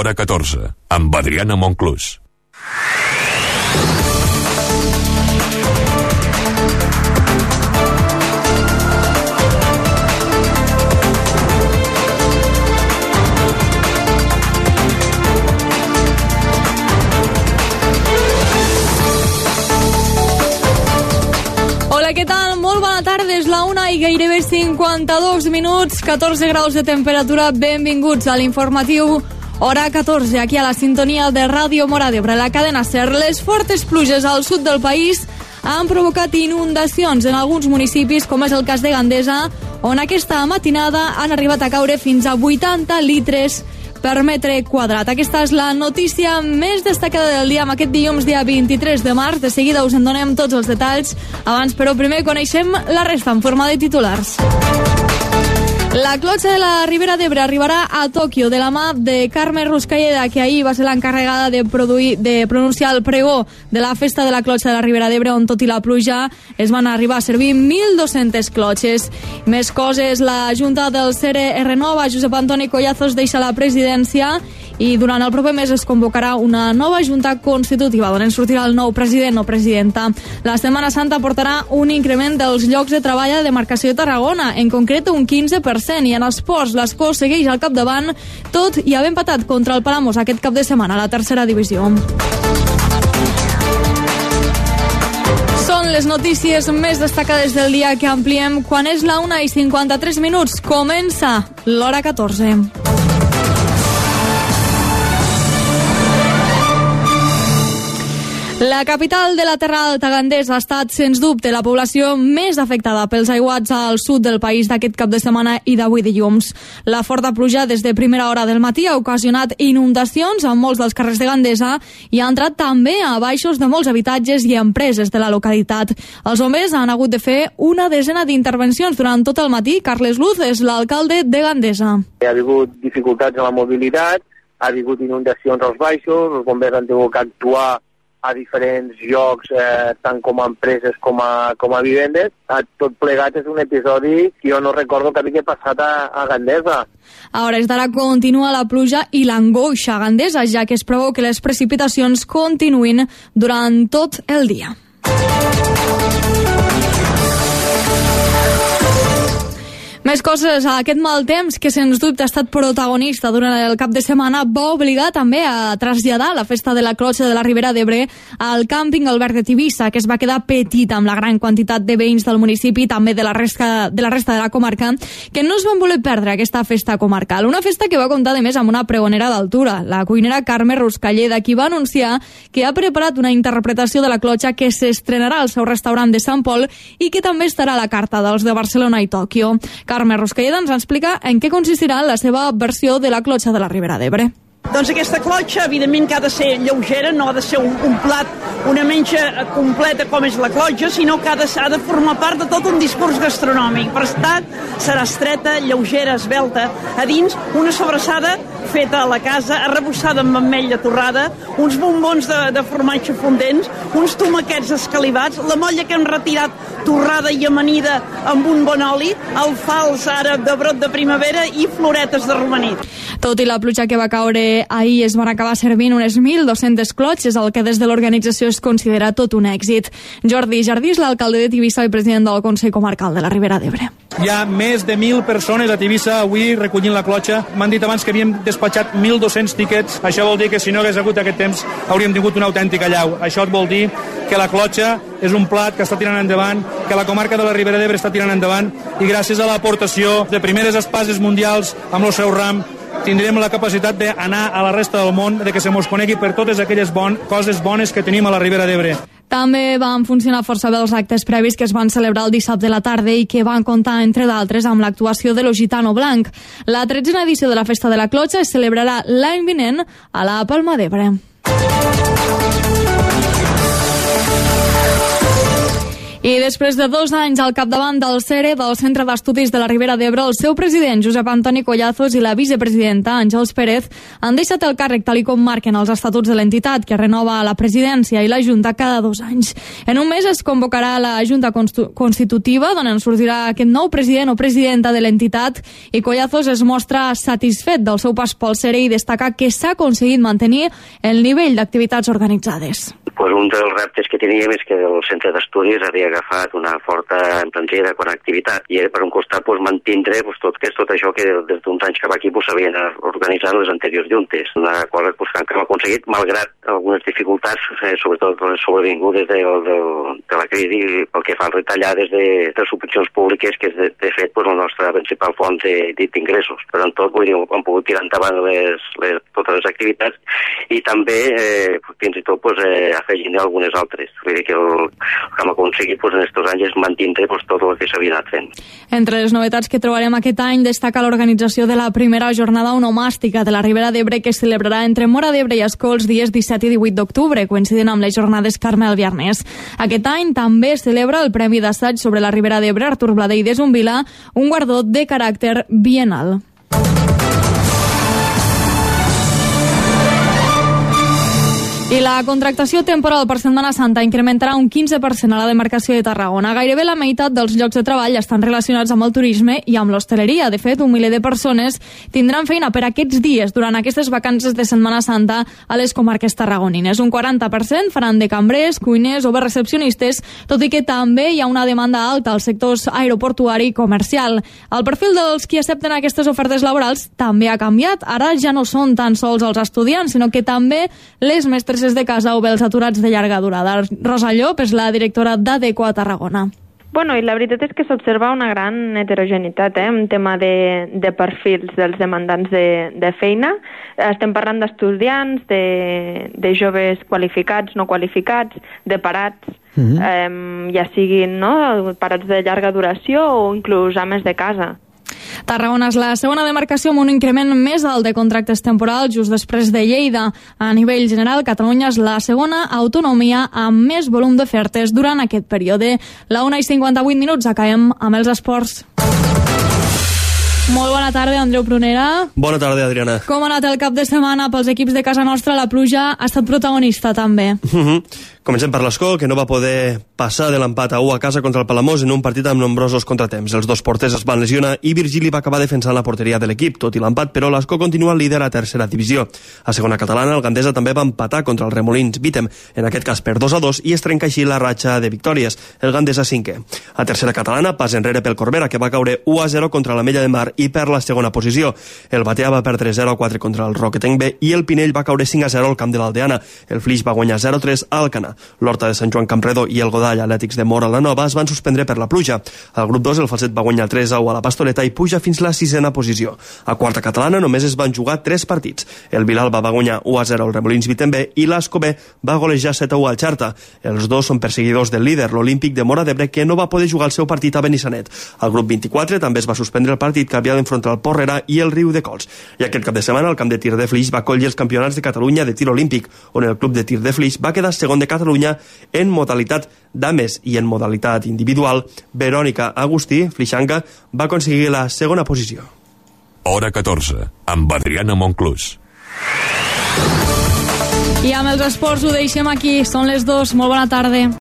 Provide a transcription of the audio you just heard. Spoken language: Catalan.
L'Hora 14, amb Adriana Monclús. Què tal? Molt bona tarda, és la 1 i gairebé 52 minuts, 14 graus de temperatura. Benvinguts a l'informatiu Hora 14, aquí a la sintonia de Ràdio Móra d'Ebre, la cadena SER. Les fortes pluges al sud del país han provocat inundacions en alguns municipis, com és el cas de Gandesa, on aquesta matinada han arribat a caure fins a 80 litres per metre quadrat. Aquesta és la notícia més destacada del dia amb aquest dilluns, dia 23 de març. De seguida us en donem tots els detalls. Abans, però, primer coneixem la resta en forma de titulars. La clotxa de la Ribera d'Ebre arribarà a Tòquio de la mà de Carme Ruscalleda, que ahir va ser l'encarregada de pronunciar el pregó de la festa de la clotxa de la Ribera d'Ebre, on tot i la pluja es van arribar a servir 1.200 clotxes. Més coses, la Junta del CERE es renova, Josep Antoni Collazos deixa la presidència i durant el proper mes es convocarà una nova Junta Constitutiva, d'on en sortirà el nou president o presidenta. La Setmana Santa portarà un increment dels llocs de treball a la demarcació de Tarragona, en concret un 15%, i en els ports l'Escó segueix al capdavant, tot i haver empatat contra el Palamós aquest cap de setmana a la tercera divisió. Són les notícies més destacades del dia que ampliem quan és la 1 i 53 minuts. Comença l'Hora 14. La capital de la Terra Alta, Gandesa, ha estat, sens dubte, la població més afectada pels aiguats al sud del país d'aquest cap de setmana i d'avui dilluns. La forta pluja des de primera hora del matí ha ocasionat inundacions en molts dels carrers de Gandesa i ha entrat també a baixos de molts habitatges i empreses de la localitat. Els bombers han hagut de fer una desena d'intervencions durant tot el matí. Carles Luz és l'alcalde de Gandesa. Ha hagut dificultats en la mobilitat, ha hagut inundacions als baixos, els bombers han tingut que actuar a diferents llocs, tant com a empreses com a vivendes. Tot plegat és un episodi que jo no recordo que havia passat a Gandesa. A hores d'ara continua la pluja i l'angoixa a Gandesa, ja que es preveu que les precipitacions continuïn durant tot el dia. Més coses, aquest mal temps que sens dubte ha estat protagonista durant el cap de setmana va obligar també a traslladar la festa de la clotxa de la Ribera d'Ebre al càmping Albert de Tivissa, que es va quedar petit amb la gran quantitat de veïns del municipi i també de la resta de la comarca, que no es van voler perdre aquesta festa comarcal. Una festa que va comptar de més amb una pregonera d'altura, la cuinera Carme Ruscalleda, qui va anunciar que ha preparat una interpretació de la clotxa que s'estrenarà al seu restaurant de Sant Pol i que també estarà a la carta dels de Barcelona i Tòquio. Carme Ruscalleda ens explica en què consistirà la seva versió de la clotxa de la Ribera d'Ebre. Doncs aquesta clotxa, evidentment, que ha de ser lleugera, no ha de ser un plat, una menja completa com és la clotxa, sinó que ha de formar part de tot un discurs gastronòmic. Per estat, serà estreta, lleugera, esvelta. A dins, una sobrassada feta a la casa, arrebossada amb ametlla torrada, uns bombons de formatge fondents, uns tomaquets escalivats, la molla que hem retirat torrada i amanida amb un bon oli, el fals ara de brot de primavera i floretes de romaní. Tot i la pluja que va caure ahir, es van acabar servint unes 1.200 clotxes, el que des de l'organització es considera tot un èxit. Jordi Jardí és l'alcalde de Tivissa i president del Consell Comarcal de la Ribera d'Ebre. Hi ha més de 1.000 persones a Tivissa avui recollint la clotxa. M'han dit abans que havíem despatxat 1.200 tíquets. Això vol dir que si no hagués hagut aquest temps hauríem tingut una autèntica allau. Això vol dir que la clotxa és un plat que està tirant endavant, que la comarca de la Ribera d'Ebre està tirant endavant, i gràcies a l'aportació de primeres espases mundials amb el seu ram tindrem la capacitat d'anar a la resta del món, de que se mos conegui per totes aquelles coses bones que tenim a la Ribera d'Ebre. També van funcionar força bé els actes previs que es van celebrar el dissabte a la tarda i que van comptar, entre d'altres, amb l'actuació de l'Occitano Blanc. La 13a edició de la Festa de la Clotxa es celebrarà l'any vinent a la Palma d'Ebre. I després de 2 anys al capdavant del CERE, del Centre d'Estudis de la Ribera d'Ebre, el seu president, Josep Antoni Collazos, i la vicepresidenta, Àngels Pérez, han deixat el càrrec tal i com marquen els estatuts de l'entitat, que renova la presidència i la Junta cada 2 anys. En un mes es convocarà la Junta Constitutiva, d'on en sortirà aquest nou president o presidenta de l'entitat, i Collazos es mostra satisfet del seu pas pel CERE i destaca que s'ha aconseguit mantenir el nivell d'activitats organitzades. Pues un dels reptes que teníem és que el centre d'estudis havia agafat una forta empresa de connectivitat i per un costat mantindre tot això que des d'uns anys cap aquí s'havien organitzat les anteriors juntes, una cosa que hem aconseguit malgrat algunes dificultats, sobretot sobrevingudes de la crisi pel que fa a retallades de subvencions públiques, que és de fet la nostra principal font d'ingressos. Però en tot hem pogut tirar endavant totes les activitats i també fins i tot afegint algunes altres. Vull dir que el que hem aconseguit en aquests anys és mantindre tot el que s'havia anat fent. Entre les novetats que trobarem aquest any destaca l'organització de la primera jornada onomàstica de la Ribera d'Ebre, que es celebrarà entre Móra d'Ebre i Ascó els dies 17 i 18 d'octubre, coincidint amb les jornades Carmel Viernes. Aquest any també es celebra el Premi d'Assaig sobre la Ribera d'Ebre Artur Bladé i de Zumbila, un guardó de caràcter biennal. I la contractació temporal per Setmana Santa incrementarà un 15% a la demarcació de Tarragona. Gairebé la meitat dels llocs de treball estan relacionats amb el turisme i amb l'hostaleria. De fet, 1 miler de persones tindran feina per aquests dies durant aquestes vacances de Setmana Santa a les comarques tarragonines. Un 40% faran de cambrers, cuiners o bé recepcionistes, tot i que també hi ha una demanda alta als sectors aeroportuari i comercial. El perfil dels qui accepten aquestes ofertes laborals també ha canviat. Ara ja no són tan sols els estudiants, sinó que també les mestres de casa o bé els aturats de llarga durada. Rosa Llop és la directora d'Adeco a Tarragona. Bueno, i la veritat és que s'observa una gran heterogeneïtat en tema de perfils dels demandants de feina. Estem parlant d'estudiants, de joves qualificats, no qualificats, de parats, ja siguin parats de llarga duració o inclús ames de casa. Tarragona és la segona demarcació amb un increment més alt de contractes temporals, just després de Lleida. A nivell general, Catalunya és la segona autonomia amb més volum d'ofertes durant aquest període. La 1:58, acabem amb els esports. Molt bona tarda, Andreu Prunera. Bona tarda, Adriana. Com ha anat el cap de setmana pels equips de casa nostra? La pluja ha estat protagonista, també. Comencem per l'Escó, que no va poder passar de l'empat a 1 a casa contra el Palamós en un partit amb nombrosos contratemps. Els dos porters es van lesionar i Virgili va acabar defensant la porteria de l'equip. Tot i l'empat, però, l'Escó continua líder a tercera divisió. A segona catalana, el Gandesa també va empatar contra el Remolins Vítem, en aquest cas per 2-2, i es trenca així la ratxa de victòries. El Gandesa 5è. A tercera catalana, pas enrere pel Corbera, que va caure 1-0 contra l'Ametlla de Mar i per la segona posició. El Batea va perdre 0-4 contra el Roquetenc B i el Pinell va caure 5-0 al camp de l'Aldeana. El Flix va guanyar 0-3 a Alcanar. L'Horta de Sant Joan Campredó i el Godall Atlètics de Móra la Nova es van suspendre per la pluja. Al grup 2 el Falset va guanyar 3-1 a la Pastoreta i puja fins la 6a posició. A quarta catalana només es van jugar 3 partits. El Vilalba va guanyar 1-0 al Remolins Vítem B i l'Asco B va golejar 7-1 al Xarta. Els dos són perseguidors del líder, l'Olímpic de Móra d'Ebre, que no va poder jugar el seu partit a Benissanet. Al grup 24 també es va suspendre el partit que havia d'enfrontar el Porrera i el Riu de Cols. I aquest cap de setmana el camp de tir de Flix va acollir els campionats de Catalunya de tir olímpic, on el club de tir de Flix va quedar segon de Catalunya en modalitat dames i en modalitat individual. Verònica Agustí, flixanca, va aconseguir la segona posició. Hora 14, amb Adriana Monclús. I amb els esports ho deixem aquí. Són les 2. Molt bona tarda.